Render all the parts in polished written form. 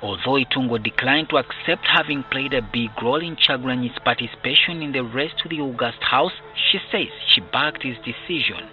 Although Itungo declined to accept having played a big role in Kyagulanyi's participation in the race to the August House, she says she backed his decision.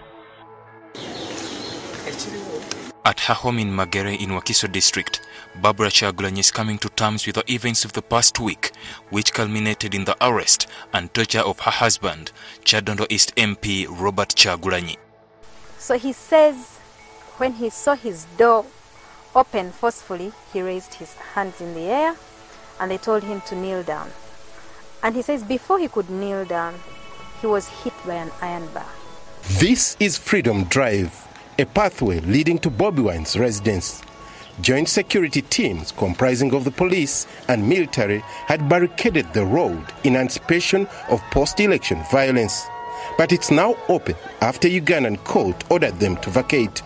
At her home in Magere in Wakiso district, Barbara Kyagulanyi is coming to terms with the events of the past week, which culminated in the arrest and torture of her husband, Kyadondo East MP Robert Kyagulanyi. So he says when he saw his door open forcefully, he raised his hands in the air and they told him to kneel down. And he says before he could kneel down, he was hit by an iron bar. This is Freedom Drive, a pathway leading to Bobi Wine's residence. Joint security teams comprising of the police and military had barricaded the road in anticipation of post-election violence. But it's now open after Ugandan court ordered them to vacate.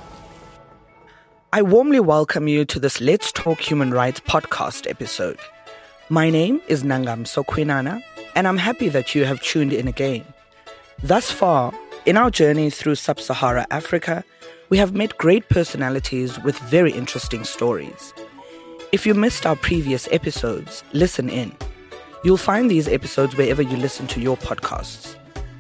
I warmly welcome you to this Let's Talk Human Rights podcast episode. My name is Nangamso Kwinana, and I'm happy that you have tuned in again. Thus far, in our journey through sub-Sahara Africa, we have met great personalities with very interesting stories. If you missed our previous episodes, listen in. You'll find these episodes wherever you listen to your podcasts.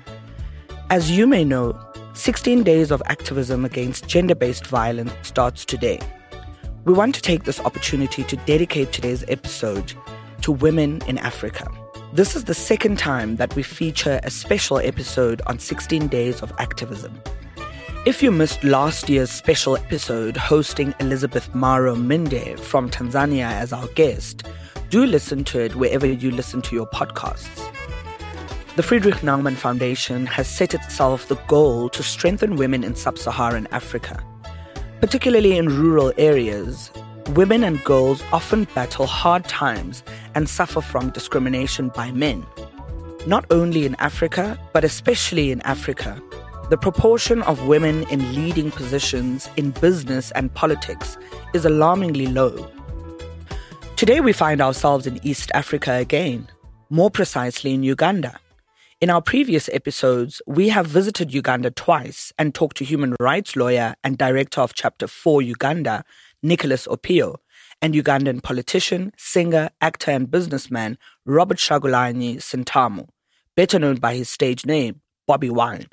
As you may know, 16 days of activism against gender-based violence starts today. We want to take this opportunity to dedicate today's episode to women in Africa. This is the second time that we feature a special episode on 16 days of activism. If you missed last year's special episode hosting Elizabeth Maro Minde from Tanzania as our guest, do listen to it wherever you listen to your podcasts. The Friedrich Naumann Foundation has set itself the goal to strengthen women in sub-Saharan Africa. Particularly in rural areas, women and girls often battle hard times and suffer from discrimination by men. Not only in Africa, but especially in Africa, the proportion of women in leading positions in business and politics is alarmingly low. Today we find ourselves in East Africa again, more precisely in Uganda. In our previous episodes, we have visited Uganda twice and talked to human rights lawyer and director of Chapter 4 Uganda, Nicholas Opio, and Ugandan politician, singer, actor and businessman Robert Kyagulanyi Ssentamu, better known by his stage name, Bobi Wine.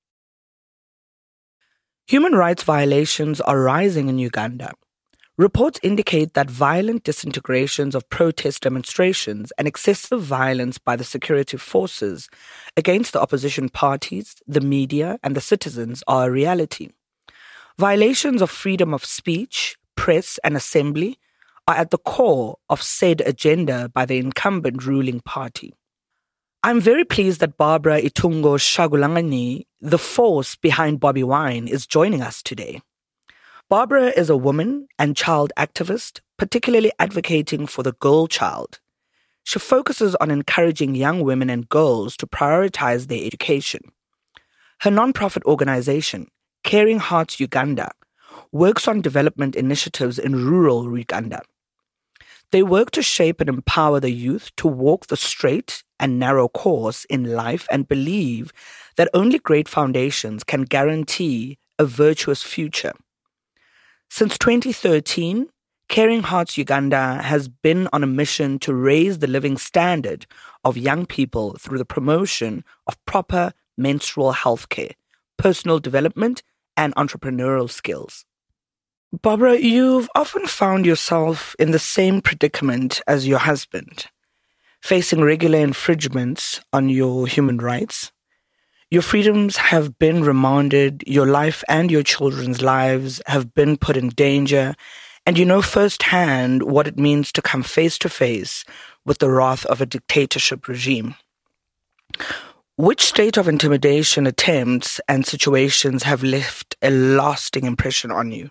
Human rights violations are rising in Uganda. Reports indicate that violent disintegrations of protest demonstrations and excessive violence by the security forces against the opposition parties, the media, and the citizens are a reality. Violations of freedom of speech, press, and assembly are at the core of said agenda by the incumbent ruling party. I'm very pleased that Barbara Itungo Kyagulanyi, the force behind Bobi Wine, is joining us today. Barbara is a woman and child activist, particularly advocating for the girl child. She focuses on encouraging young women and girls to prioritize their education. Her non-profit organization, Caring Hearts Uganda, works on development initiatives in rural Uganda. They work to shape and empower the youth to walk the straight and narrow course in life and believe that only great foundations can guarantee a virtuous future. Since 2013, Caring Hearts Uganda has been on a mission to raise the living standard of young people through the promotion of proper menstrual health care, personal development, and entrepreneurial skills. Barbara, you've often found yourself in the same predicament as your husband, facing regular infringements on your human rights. Your freedoms have been remanded, your life and your children's lives have been put in danger, and you know firsthand what it means to come face to face with the wrath of a dictatorship regime. Which state of intimidation attempts and situations have left a lasting impression on you?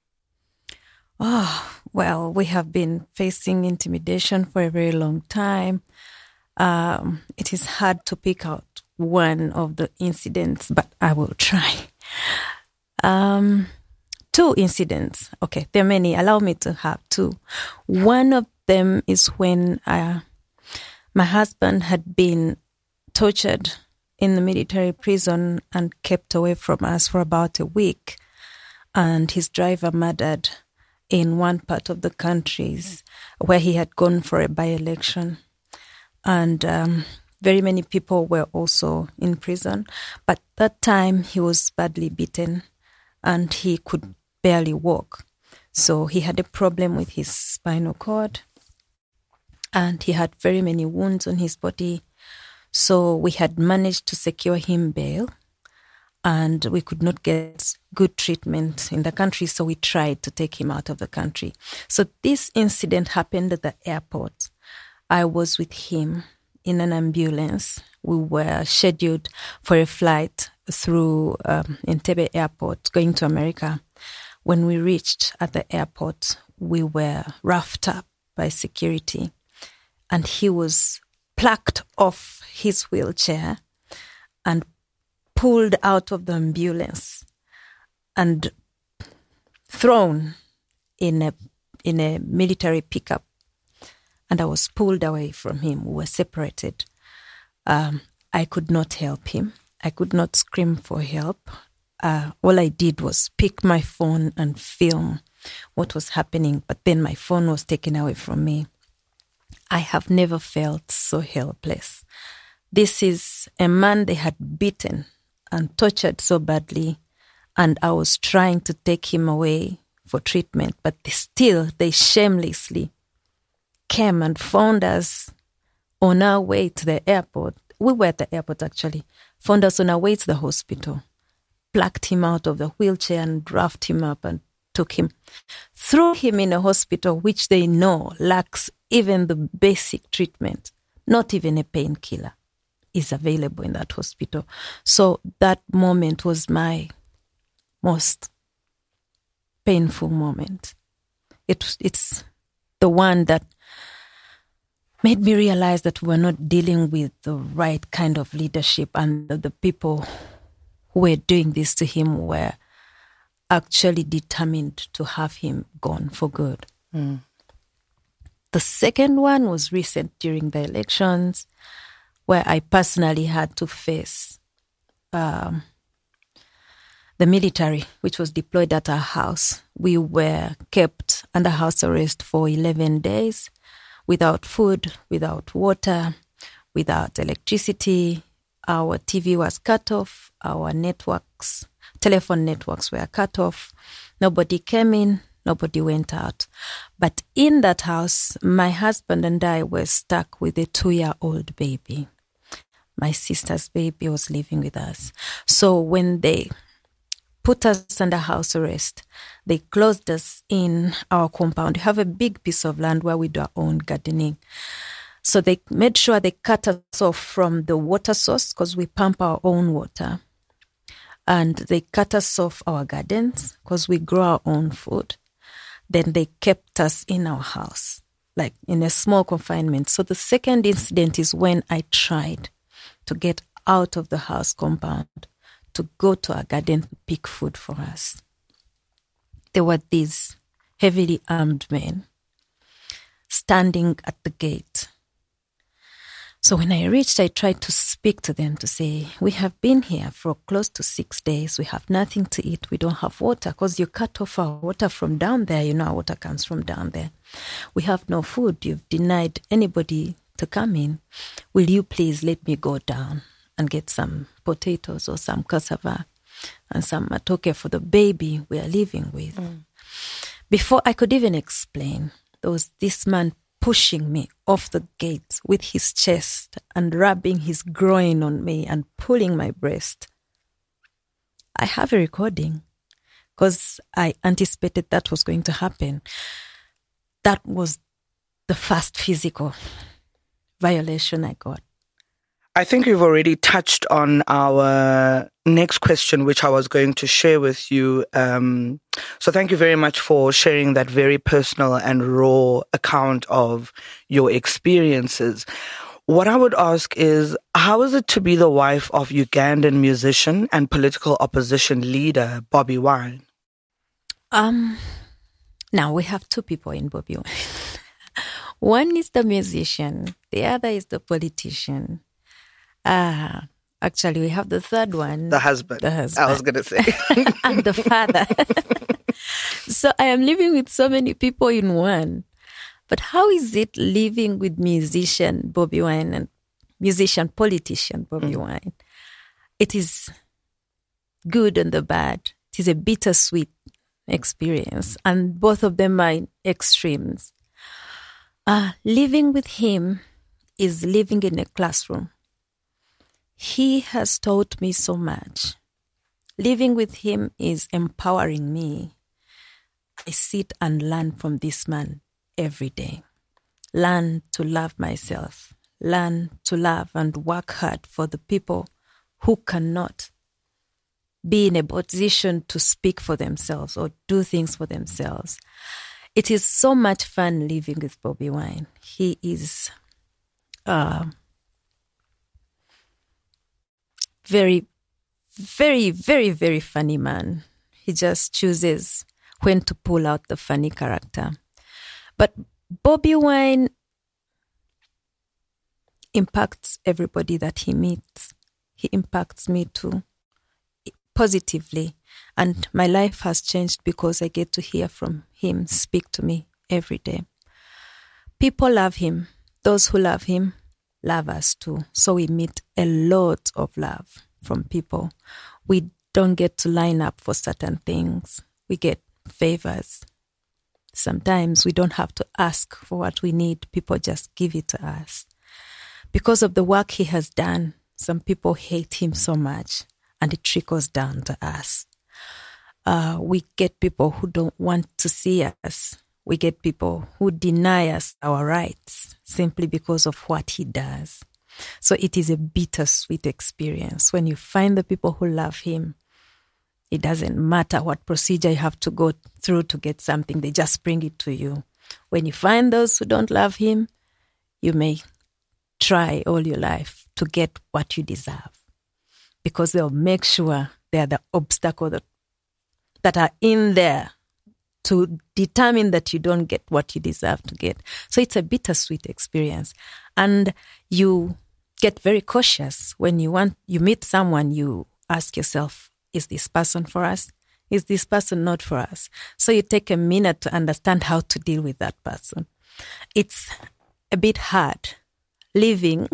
Well, we have been facing intimidation for a very long time. It is hard to pick out one of the incidents, but I will try. 2 incidents. Okay, there are many. Allow me to have 2. One of them is when my husband had been tortured in the military prison and kept away from us for about a week, and his driver murdered. in one part of the country where he had gone for a by-election. And very many people were also in prison. But that time he was badly beaten and he could barely walk. So he had a problem with his spinal cord and he had very many wounds on his body. So we had managed to secure him bail and we could not get good treatment in the country. So we tried to take him out of the country. So this incident happened at the airport. I was with him in an ambulance. We were scheduled for a flight through Entebbe Airport going to America. When we reached at the airport, we were roughed up by security and he was plucked off his wheelchair and pulled out of the ambulance and thrown in a military pickup. And I was pulled away from him. We were separated. I could not help him. I could not scream for help. All I did was pick my phone and film what was happening, but then my phone was taken away from me. I have never felt so helpless. This is a man they had beaten and tortured so badly, and I was trying to take him away for treatment, but they shamelessly came and found us on our way to the airport. We were at the airport actually, found us on our way to the hospital, plucked him out of the wheelchair and roughed him up and took him, threw him in a hospital which they know lacks even the basic treatment. Not even a painkiller is available in that hospital. So that moment was my most painful moment. It's the one that made me realize that we were not dealing with the right kind of leadership, and the people who were doing this to him were actually determined to have him gone for good. Mm. The second one was recent during the elections, where I personally had to face the military, which was deployed at our house. We were kept under house arrest for 11 days, without food, without water, without electricity. Our TV was cut off. Our telephone networks were cut off. Nobody came in. Nobody went out. But in that house, my husband and I were stuck with a 2-year-old baby. My sister's baby was living with us. So when they put us under house arrest, they closed us in our compound. We have a big piece of land where we do our own gardening. So they made sure they cut us off from the water source because we pump our own water. And they cut us off our gardens because we grow our own food. Then they kept us in our house, like in a small confinement. So the second incident is when I tried to get out of the house compound to go to our garden to pick food for us. There were these heavily armed men standing at the gate. So when I reached, I tried to speak to them to say, we have been here for close to 6 days. We have nothing to eat. We don't have water because you cut off our water from down there. You know, our water comes from down there. We have no food. You've denied anybody to come in. Will you please let me go down and get some potatoes or some cassava and some matoke for the baby we are living with? Mm. Before I could even explain, there was this man pushing me off the gate with his chest and rubbing his groin on me and pulling my breast. I have a recording because I anticipated that was going to happen. That was the first physical violation I got. I think you've already touched on our next question, which I was going to share with you. So thank you very much for sharing that very personal and raw account of your experiences. What I would ask is, how is it to be the wife of Ugandan musician and political opposition leader Bobi Wine? Now we have two people in Bobi Wine. One is the musician, the other is the politician. Actually, we have the third one. The husband. The husband. I was going to say. And the father. So I am living with so many people in one. But how is it living with musician Bobi Wine and politician Bobi Wine? It is good and the bad. It is a bittersweet experience. And both of them are in extremes. Living with him is living in a classroom. He has taught me so much. Living with him is empowering me. I sit and learn from this man every day. Learn to love myself. Learn to love and work hard for the people who cannot be in a position to speak for themselves or do things for themselves. It is so much fun living with Bobi Wine. He is very, very, very, very funny man. He just chooses when to pull out the funny character. But Bobi Wine impacts everybody that he meets. He impacts me too, positively. And my life has changed because I get to hear from him, speak to me every day. People love him. Those who love him love us too. So we meet a lot of love from people. We don't get to line up for certain things. We get favors. Sometimes we don't have to ask for what we need. People just give it to us. Because of the work he has done, some people hate him so much, and it trickles down to us. We get people who don't want to see us. We get people who deny us our rights simply because of what he does. So it is a bittersweet experience. When you find the people who love him, it doesn't matter what procedure you have to go through to get something. They just bring it to you. When you find those who don't love him, you may try all your life to get what you deserve, because they'll make sure they are the obstacle that are in there to determine that you don't get what you deserve to get. So it's a bittersweet experience. And you get very cautious when you meet someone. You ask yourself, is this person for us? Is this person not for us? So you take a minute to understand how to deal with that person. It's a bit hard living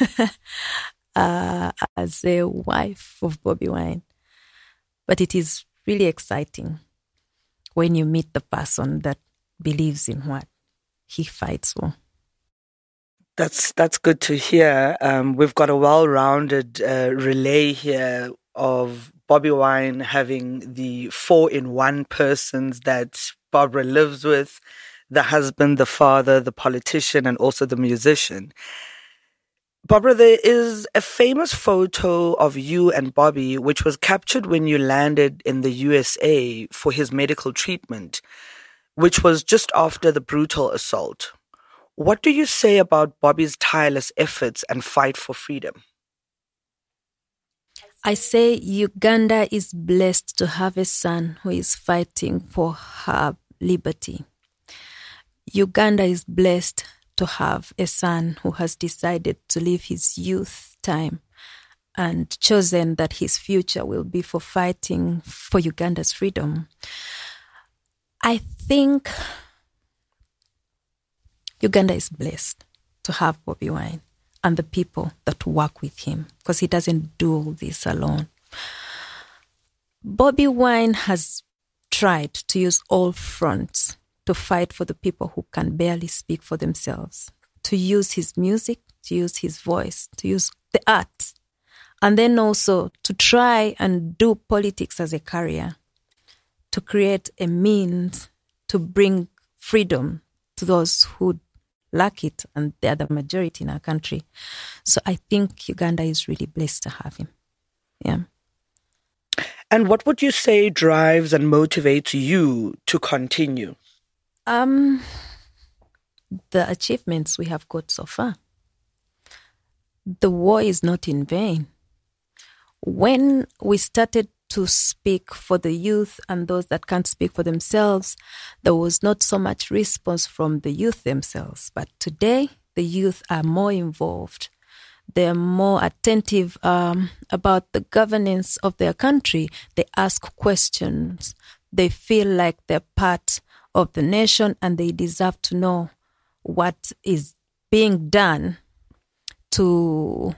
as a wife of Bobi Wine, but it is really exciting when you meet the person that believes in what he fights for. That's good to hear. We've got a well-rounded relay here of Bobi Wine having the 4-in-1 persons that Barbara lives with: the husband, the father, the politician, and also the musician. Barbara, there is a famous photo of you and Bobby which was captured when you landed in the USA for his medical treatment, which was just after the brutal assault. What do you say about Bobby's tireless efforts and fight for freedom? I say Uganda is blessed to have a son who is fighting for her liberty. Uganda is blessed to have a son who has decided to live his youth time and chosen that his future will be for fighting for Uganda's freedom. I think Uganda is blessed to have Bobi Wine and the people that work with him, because he doesn't do all this alone. Bobi Wine has tried to use all fronts to fight for the people who can barely speak for themselves, to use his music, to use his voice, to use the arts, and then also to try and do politics as a career, to create a means to bring freedom to those who lack it, and they're the majority in our country. So I think Uganda is really blessed to have him. Yeah. And what would you say drives and motivates you to continue? The achievements we have got so far. The war is not in vain. When we started to speak for the youth and those that can't speak for themselves, there was not so much response from the youth themselves. But today, the youth are more involved. They're more attentive about the governance of their country. They ask questions. They feel like they're part of the nation and they deserve to know what is being done to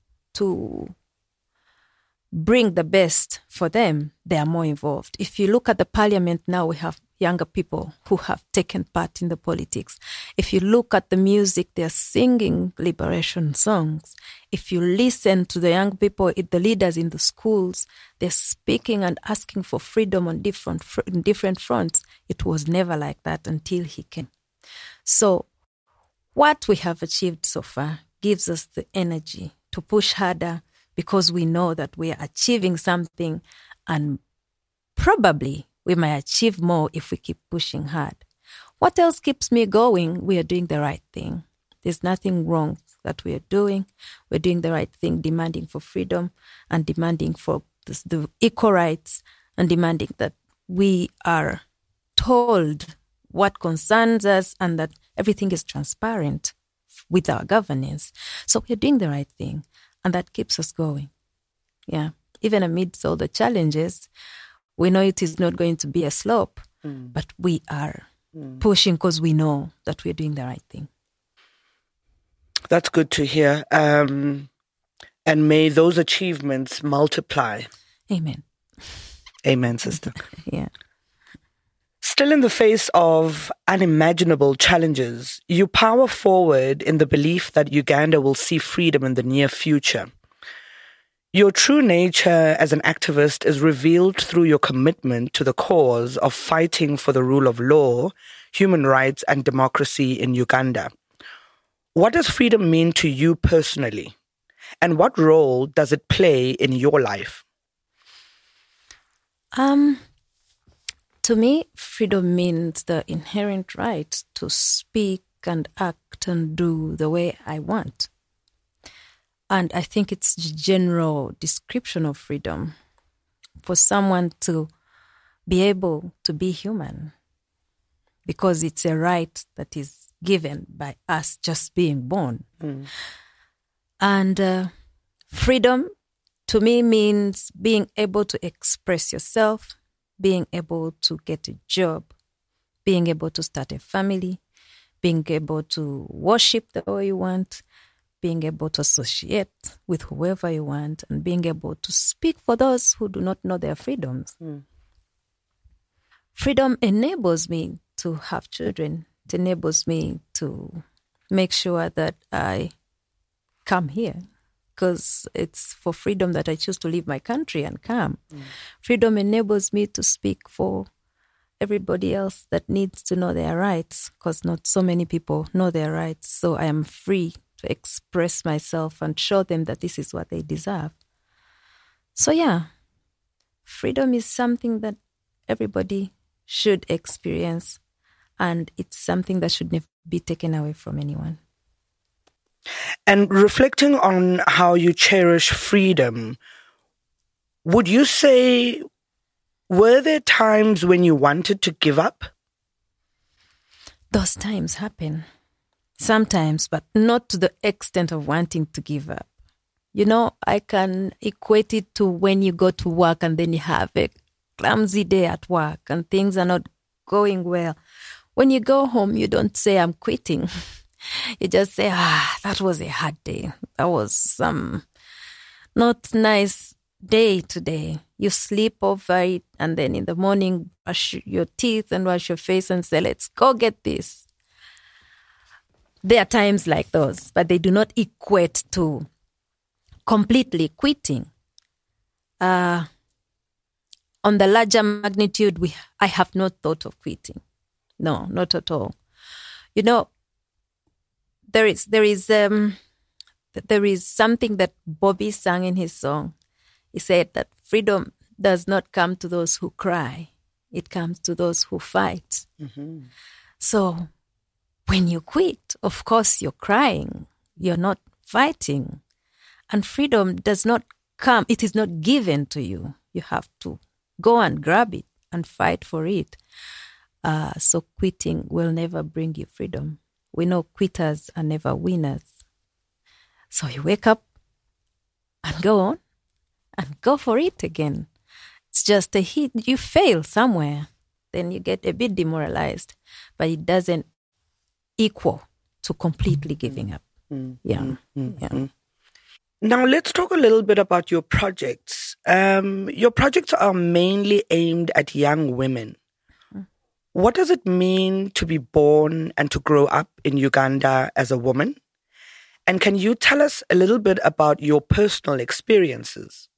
bring the best for them. They are more involved. If you look at the parliament now, we have younger people who have taken part in the politics. If you look at the music, they're singing liberation songs. If you listen to the young people, the leaders in the schools, they're speaking and asking for freedom on different fronts. It was never like that until he came. So what we have achieved so far gives us the energy to push harder, because we know that we are achieving something, and probably we might achieve more if we keep pushing hard. What else keeps me going? We are doing the right thing. There's nothing wrong that we are doing. We're doing the right thing, demanding for freedom and demanding for the equal rights and demanding that we are told what concerns us and that everything is transparent with our governance. So we're doing the right thing. And that keeps us going. Yeah. Even amidst all the challenges, we know it is not going to be a slope, but we are pushing because we know that we're doing the right thing. That's good to hear. And may those achievements multiply. Amen. Amen, sister. Yeah. Still in the face of unimaginable challenges, you power forward in the belief that Uganda will see freedom in the near future. Your true nature as an activist is revealed through your commitment to the cause of fighting for the rule of law, human rights, and democracy in Uganda. What does freedom mean to you personally? And what role does it play in your life? To me, freedom means the inherent right to speak and act and do the way I want. And I think it's the general description of freedom for someone to be able to be human, because it's a right that is given by us just being born. And freedom to me means being able to express yourself, being able to get a job, being able to start a family, being able to worship the way you want, being able to associate with whoever you want, and being able to speak for those who do not know their freedoms. Freedom enables me to have children. It enables me to make sure that I come here, because it's for freedom that I choose to leave my country and come. Freedom enables me to speak for everybody else that needs to know their rights, because not so many people know their rights. So I am free to express myself and show them that this is what they deserve. So yeah, freedom is something that everybody should experience, and it's something that should never be taken away from anyone. And reflecting on how you cherish freedom, would you say, were there times when you wanted to give up? Those times happen. Sometimes, but not to the extent of wanting to give up. You know, I can equate it to when you go to work and then you have a clumsy day at work and things are not going well. When you go home, you don't say, I'm quitting. You just say, that was a hard day. That was some not nice day today. You sleep over it, and then in the morning, brush your teeth and wash your face and say, let's go get this. There are times like those, but they do not equate to completely quitting. On the larger magnitude, I have not thought of quitting. No, not at all. You know, there is something that Bobby sang in his song. He said that freedom does not come to those who cry. It comes to those who fight. So when you quit, of course you're crying. You're not fighting. And freedom does not come. It is not given to you. You have to go and grab it and fight for it. So quitting will never bring you freedom. We know quitters are never winners. So you wake up and go on and go for it again. It's just a hit. You fail somewhere, then you get a bit demoralized, but it doesn't equal to completely giving up. Yeah. Now let's talk a little bit about your projects. Your projects are mainly aimed at young women. What does it mean to be born and to grow up in Uganda as a woman? And can you tell us a little bit about your personal experiences?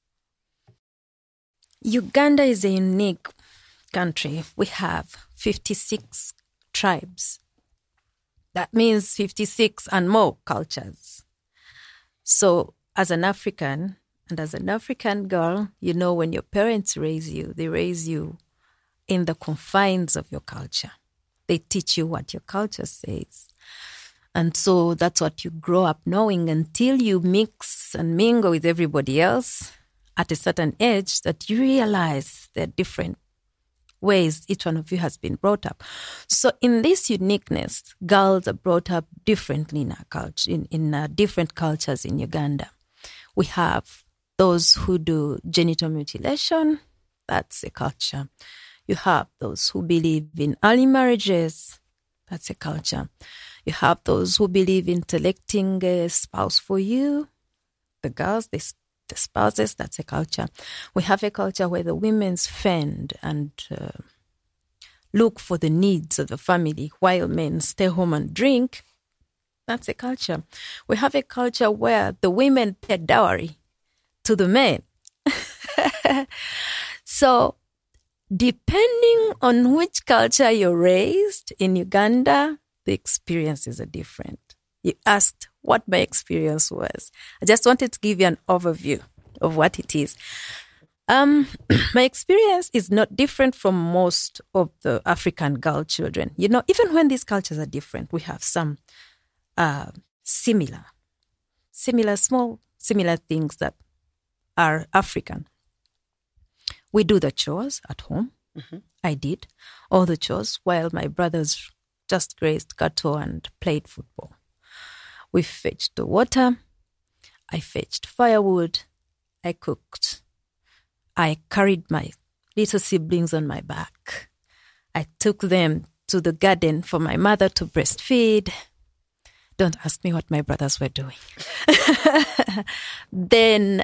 Uganda is a unique country. We have 56 tribes. That means 56 and more cultures. So as an African and as an African girl, you know, when your parents raise you, they raise you in the confines of your culture. They teach you what your culture says. And so that's what you grow up knowing until you mix and mingle with everybody else at a certain age that you realize there are different ways each one of you has been brought up. So in this uniqueness, girls are brought up differently in our culture, in different cultures in Uganda. We have those who do genital mutilation. That's a culture. You have those who believe in early marriages. That's a culture. You have those who believe in selecting a spouse for you. The girls, the spouses, that's a culture. We have a culture where the women fend and look for the needs of the family while men stay home and drink. That's a culture. We have a culture where the women pay dowry to the men. So, depending on which culture you're raised in Uganda, the experiences are different. You asked what my experience was. I just wanted to give you an overview of what it is. My experience is not different from most of the African girl children. You know, even when these cultures are different, we have some similar things that are African. We do the chores at home. Mm-hmm. I did all the chores while my brothers just grazed cattle and played football. We fetched the water. I fetched firewood. I cooked. I carried my little siblings on my back. I took them to the garden for my mother to breastfeed. Don't ask me what my brothers were doing. Then,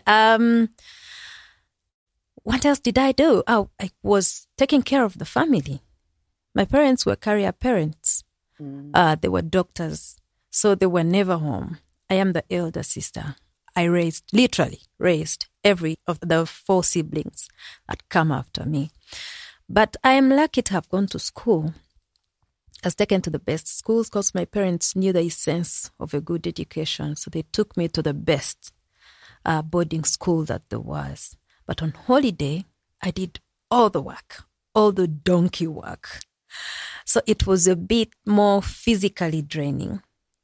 what else did I do? Oh, I was taking care of the family. My parents were career parents. They were doctors, so they were never home. I am the elder sister. I literally raised every of the 4 siblings that come after me. But I am lucky to have gone to school. I was taken to the best schools because my parents knew the essence of a good education. So they took me to the best boarding school that there was. But on holiday, I did all the work, all the donkey work. So it was a bit more physically draining.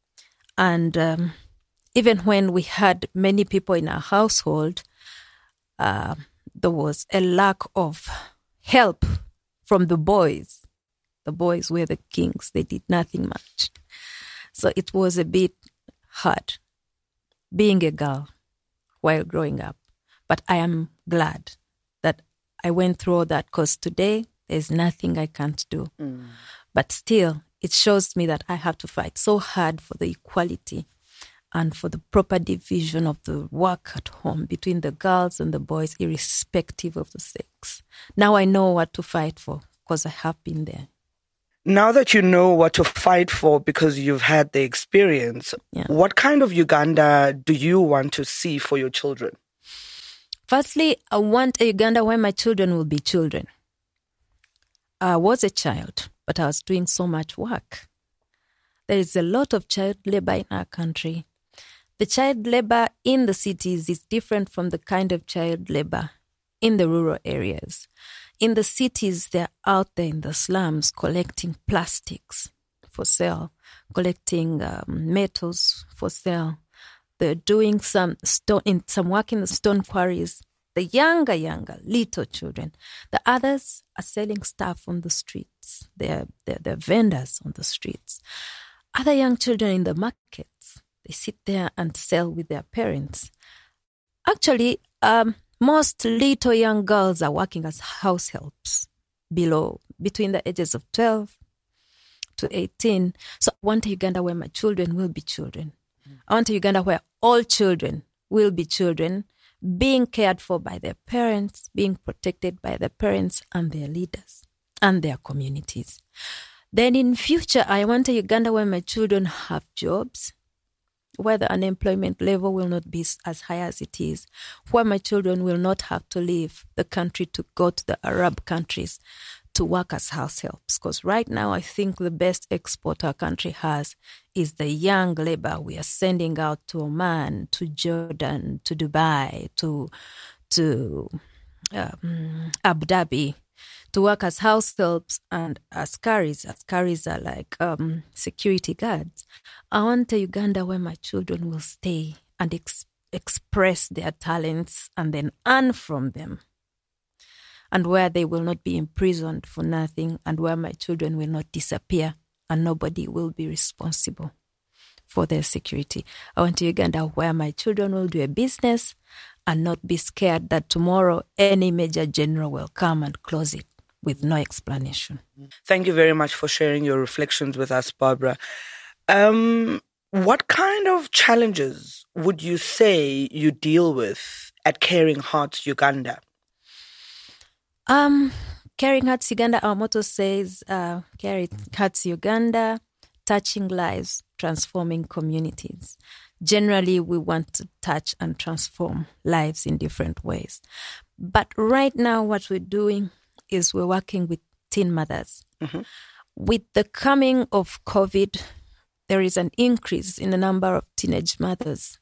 And even when we had many people in our household, there was a lack of help from the boys. The boys were the kings. They did nothing much. So it was a bit hard being a girl while growing up. But I am glad that I went through all that because today there's nothing I can't do. But still, it shows me that I have to fight so hard for the equality and for the proper division of the work at home between the girls and the boys, irrespective of the sex. Now I know what to fight for because I have been there. Now that you know what to fight for because you've had the experience, What kind of Uganda do you want to see for your children? Firstly, I want a Uganda where my children will be children. I was a child, but I was doing so much work. There is a lot of child labor in our country. The child labor in the cities is different from the kind of child labor in the rural areas. In the cities, they're out there in the slums collecting plastics for sale, collecting metals for sale. They're doing some work in the stone quarries. The younger, little children. The others are selling stuff on the streets. They're vendors on the streets. Other young children in the markets. They sit there and sell with their parents. Actually, most little young girls are working as house helps between the ages of 12 to 18. So I want a Uganda where my children will be children. I want a Uganda where all children will be children, being cared for by their parents, being protected by their parents and their leaders and their communities. Then in future, I want a Uganda where my children have jobs, where the unemployment level will not be as high as it is, where my children will not have to leave the country to go to the Arab countries to work as house helps. Because right now, I think the best export our country has is the young labor we are sending out to Oman, to Jordan, to Dubai, to Abu Dhabi, to work as house helps and as carries. As carries are like security guards. I want a Uganda where my children will stay and express their talents and then earn from them. And where they will not be imprisoned for nothing, and where my children will not disappear and nobody will be responsible for their security. I want a Uganda where my children will do a business and not be scared that tomorrow any major general will come and close it with no explanation. Thank you very much for sharing your reflections with us, Barbara. What kind of challenges would you say you deal with at Caring Hearts Uganda? Caring Hearts Uganda, our motto says, Caring Hearts Uganda, touching lives, transforming communities. Generally, we want to touch and transform lives in different ways. But right now, what we're doing is we're working with teen mothers. Mm-hmm. With the coming of COVID, there is an increase in the number of teenage mothers.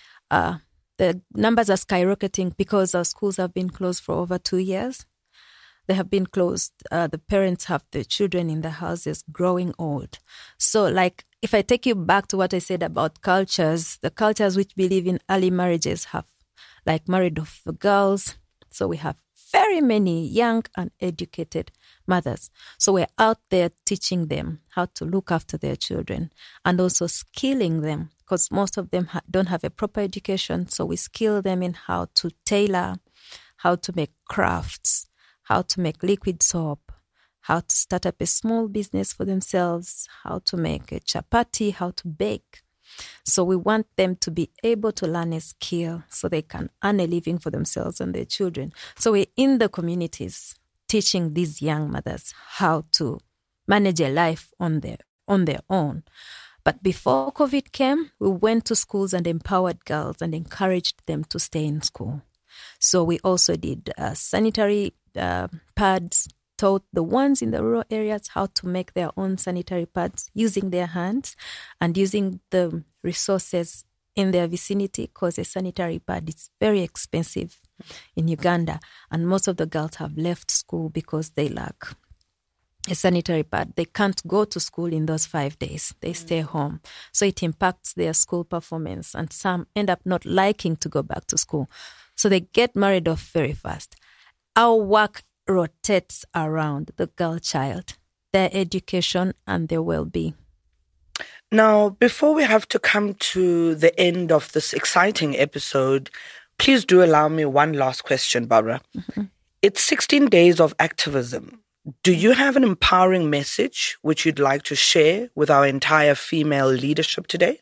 The numbers are skyrocketing because our schools have been closed for over 2 years. They have been closed. The parents have their children in the houses growing old. So like, if I take you back to what I said about cultures, the cultures which believe in early marriages have like married off the girls. So we have very many young and educated mothers. So we're out there teaching them how to look after their children and also skilling them, because most of them don't have a proper education. So we skill them in how to tailor, how to make crafts, how to make liquid soap, how to start up a small business for themselves, how to make a chapati, how to bake. So we want them to be able to learn a skill so they can earn a living for themselves and their children. So we're in the communities teaching these young mothers how to manage a life on their own. But before COVID came, we went to schools and empowered girls and encouraged them to stay in school. So we also did sanitary pads, taught the ones in the rural areas how to make their own sanitary pads using their hands and using the resources in their vicinity, because a sanitary pad is very expensive in Uganda. And most of the girls have left school because they lack a sanitary pad. They can't go to school in those 5 days. They stay home. So it impacts their school performance, and some end up not liking to go back to school. So they get married off very fast. Our work rotates around the girl child, their education and their well-being. Now, before we have to come to the end of this exciting episode, please do allow me one last question, Barbara. Mm-hmm. It's 16 days of activism. Do you have an empowering message which you'd like to share with our entire female leadership today?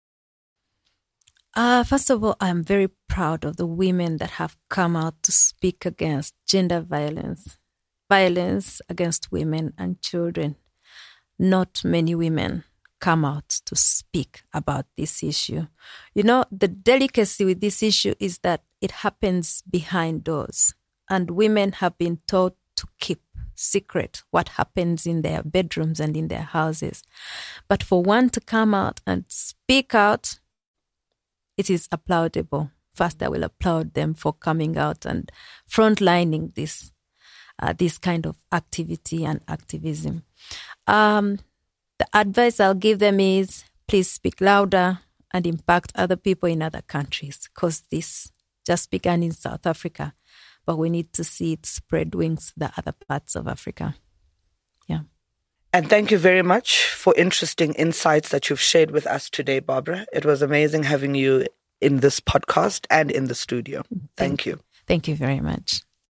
First of all, I'm very proud of the women that have come out to speak against gender violence, violence against women and children. Not many women come out to speak about this issue. You know, the delicacy with this issue is that it happens behind doors, and women have been taught to keep secret what happens in their bedrooms and in their houses. But for one to come out and speak out, it is applaudable. First, I will applaud them for coming out and frontlining this kind of activity and activism. The advice I'll give them is, please speak louder and impact other people in other countries, because this just began in South Africa, but we need to see it spread wings to the other parts of Africa. Yeah. And thank you very much for interesting insights that you've shared with us today, Barbara. It was amazing having you in this podcast and in the studio. Thank you. Thank you very much.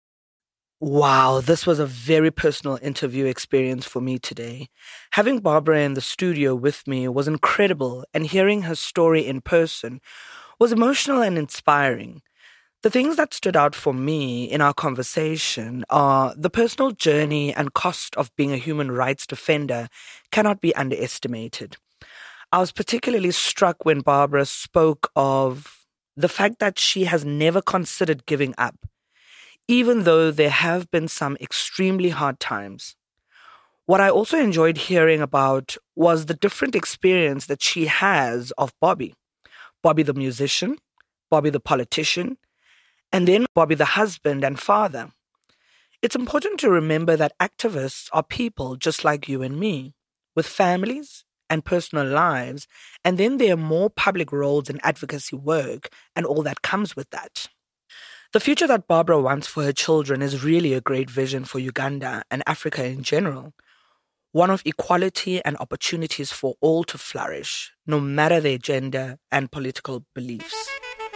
Wow, this was a very personal interview experience for me today. Having Barbara in the studio with me was incredible, and hearing her story in person was emotional and inspiring. The things that stood out for me in our conversation are the personal journey and cost of being a human rights defender cannot be underestimated. I was particularly struck when Barbara spoke of the fact that she has never considered giving up, even though there have been some extremely hard times. What I also enjoyed hearing about was the different experience that she has of Bobby. Bobby the musician, Bobby the politician, and then Bobby the husband and father. It's important to remember that activists are people just like you and me, with families and personal lives, and then there are more public roles and advocacy work and all that comes with that. The future that Barbara wants for her children is really a great vision for Uganda and Africa in general, one of equality and opportunities for all to flourish, no matter their gender and political beliefs.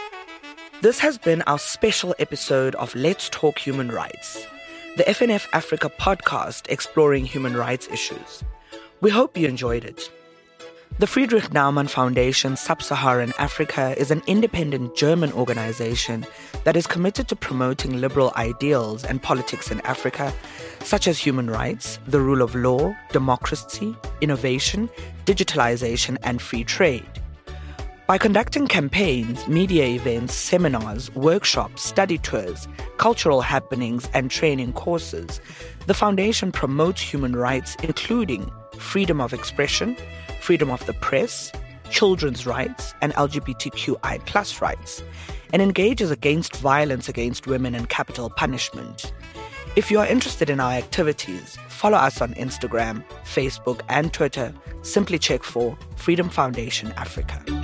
This has been our special episode of Let's Talk Human Rights, the FNF Africa podcast exploring human rights issues. We hope you enjoyed it. The Friedrich Naumann Foundation Sub-Saharan Africa is an independent German organization that is committed to promoting liberal ideals and politics in Africa, such as human rights, the rule of law, democracy, innovation, digitalization, and free trade. By conducting campaigns, media events, seminars, workshops, study tours, cultural happenings, and training courses, the Foundation promotes human rights including freedom of expression, freedom of the press, children's rights, and LGBTQI+ rights, and engages against violence against women and capital punishment. If you are interested in our activities, follow us on Instagram, Facebook, and Twitter. Simply check for Freedom Foundation Africa.